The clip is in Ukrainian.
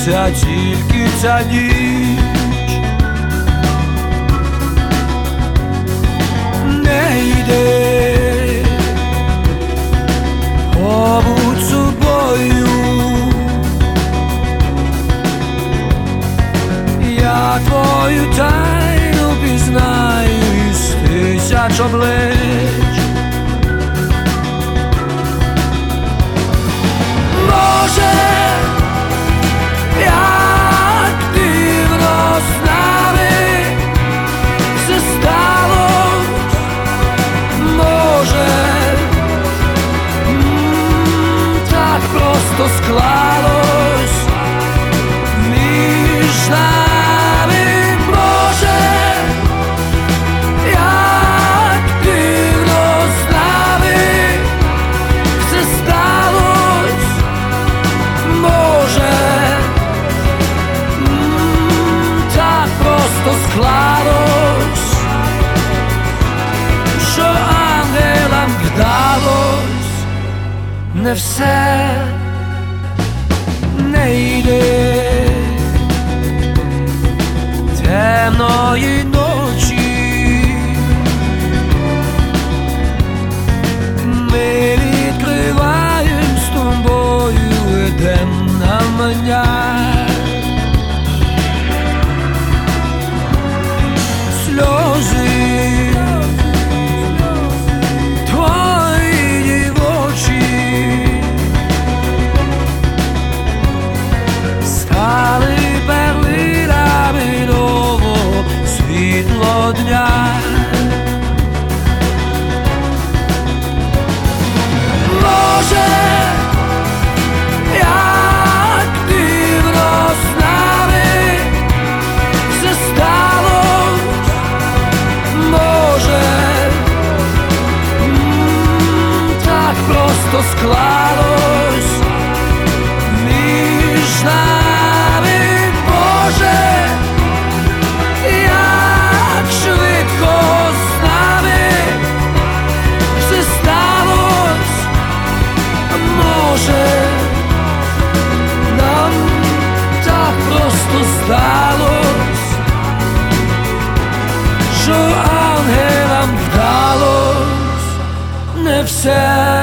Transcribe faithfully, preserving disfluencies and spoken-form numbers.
Сниться тільки ця ніч. Не йди, побудь собою. Я твою тайну пізнаю із тисяч облич. Може, як дивно з нами все сталось, може, м, так просто склалось між нами. Може, як дивно з нами все сталось, може, м, так просто склалось, що ангелам вдалось не все. Не йди темної ночі, ми відкриваєм з тобою Едем навмання. Сльози твої дівочі стали перлинами нового світло дня. Може, як дивно з нами все сталось, може, м, так просто склалось між нами. Може, як швидко з нами все сталось, може, нам так просто здалось, що ангелам вдалось не все.